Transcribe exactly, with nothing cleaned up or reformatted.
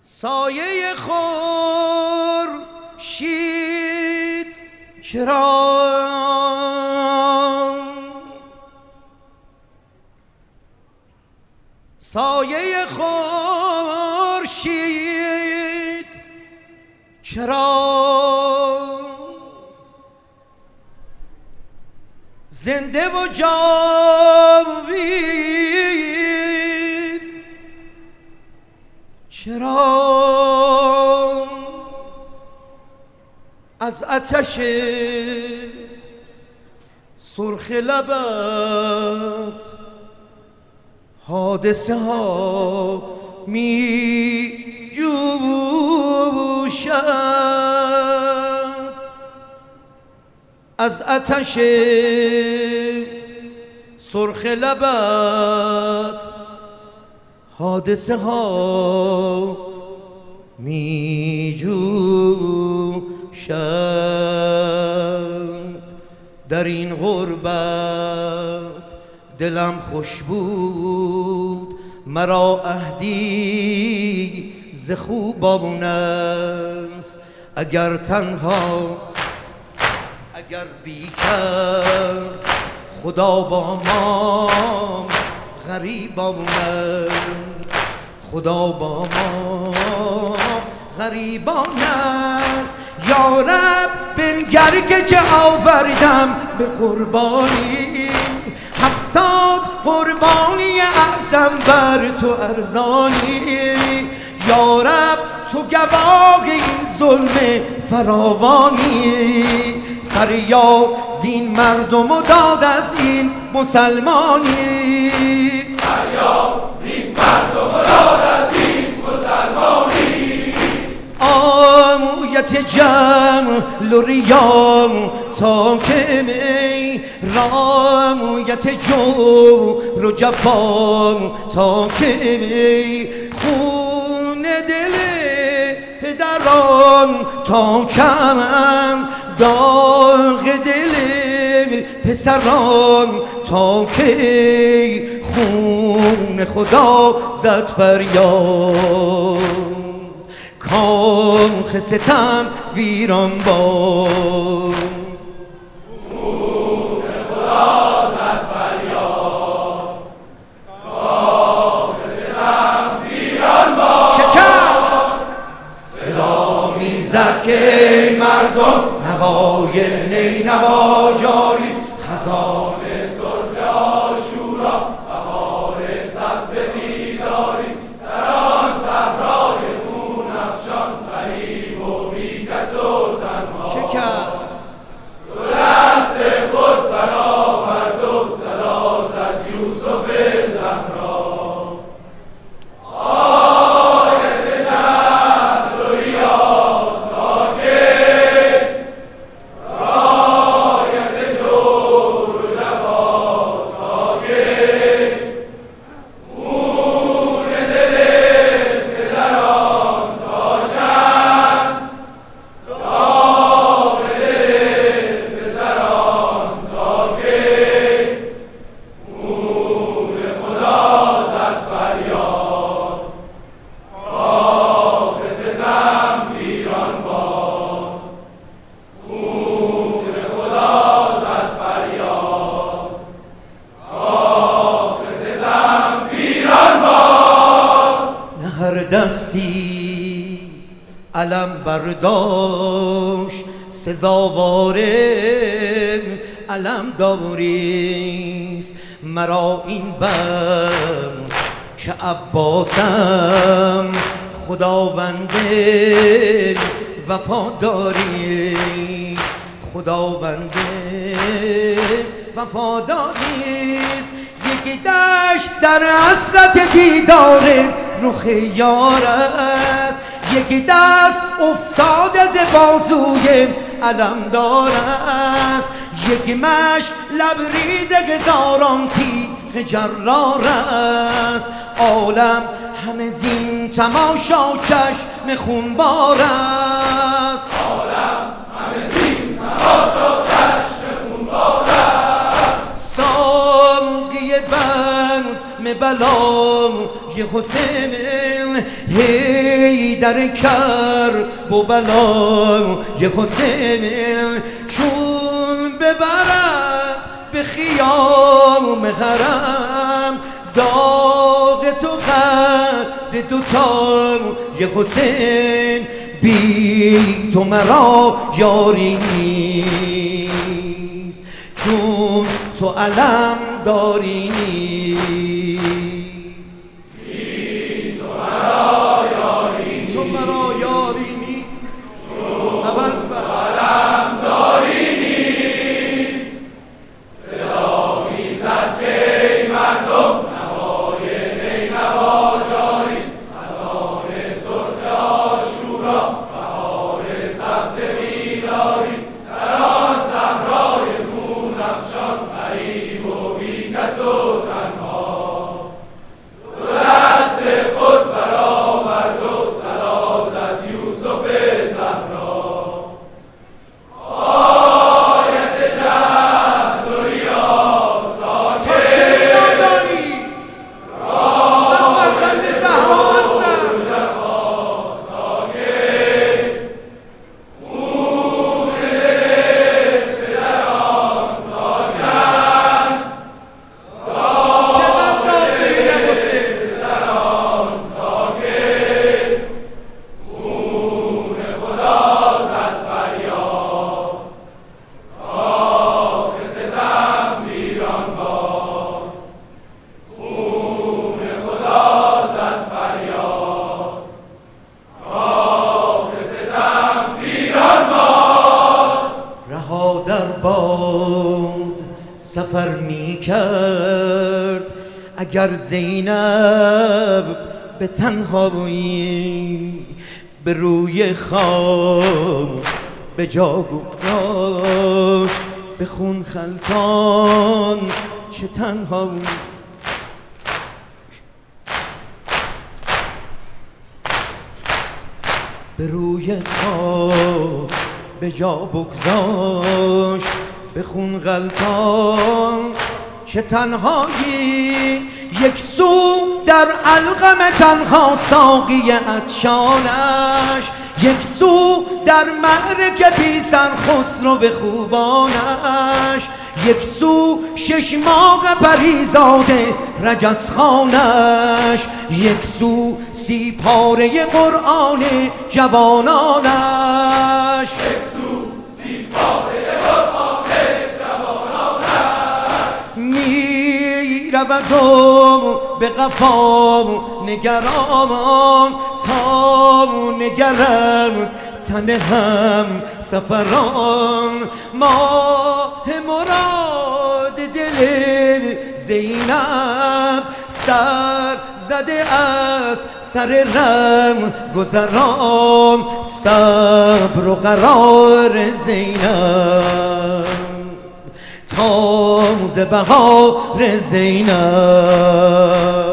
سایه خورشید چرا سایه خورشید چرا زنده و جاوید چرا از آتش سرخ لبت حادثه ها می جوشد از آتش سرخ لبت حادثه ها می جوشد در این غربت دلم خوش بود مرا عهدی ز خوبان است اگر تنها اگر بی کس خدا با ما غریبان است خدا با ما غریبان است یا رب بنگر که چه آوردم به قربانی هفتاد قربانی اعظم بر تو ارزانی یا رب تو گواه این ظلم فراوانی فریاد زین مردم و داد از این مسلمانی فریاد زین مردم و داد از این مسلمانی آمویت جمع لوریام تا که می رامویت جو رو جفام تا که می خون دل پدران تا کمم داغ دل پسران تا که خون خدا زد فریاد کاخ ستم ویران باد خون خدا زد فریاد کاخ ستم ویران باد شکر صدا میزد که مردم نوای نی نوا جاری خزان سرخ عاشورا بهار سبز بیداری در آن صحرای خون افشان غریب و بی کس و تنها چه کرد دو دست خود برآورد و صدا زد یوسف زهرا آیت جهل و ریا تا که رایت جور و جفا تا که خون دل پدران تا چند داغ دل پسران تا که خون خدا زد فریاد کاخ ستم ویران باد خون خدا زد فریاد کاخ ستم ویران باد نه هر دستی علم برداشت سزاوار علم داریست مرا این بم که عباسم خداوند وفاداری خداوند وفاداریست یک دشت در حسرت دیدار رخ یار است یک دست افتاده ز بازوی علمدار است یک مشک لبریز هزاران تیغ جرار است عالم همه زین تماشا چشم خونبار است عالم همه زین تماشا چشم خونبار است ساقی بنز بلام یه حسین هی در کر بو بلای حسین چون ببرد به خیام حرم داغ تو قد دوتا یه حسین بی تو مرا یاری نیست چون تو علم داری نیست بی تو مرا یاری بی تو مرا یاری نیست چون تو علم داری نیست صدا میزد که ای مردم نوای نینوا جاریست خزان سرخ عاشورا بهار سبز بیداریست در آن صحرای خون افشان غریب و بی کس و تنها دو دست خود برآورد و صدا زد یوسف زهرا آیت جهد و ریا تا که نادانی من فرزند زهرا هستم تا که خون پدران تا چند چقدر داد ببینم حسین سران تا که خون خدا زد فریاد آخ ستم ویران باد خون خدا زد فریاد آخ ستم ویران باد رها در باد سفر می کرد اگر زینب به تنهایی به روی خاک به جا گذاشت به خون خلطان چه تنها به روی خاک به جا بگذاشت به خون غلطان چه تنهایی یک سو در علقم تنها ساقی عطشانش یک سو در معرکه پیسر خسرو به خوبانش یک سو شش ماه پریزاده رجزخانش یک سو سی پاره قرآن جوانانش یک سو سی پاره قرآن جوانانش می رود و به قفا نگرام تا نگرم تن هم سفران ماه مراد دل زینب سر زده از سر رم گذران صبر و قرار زینب تازه بهار زینب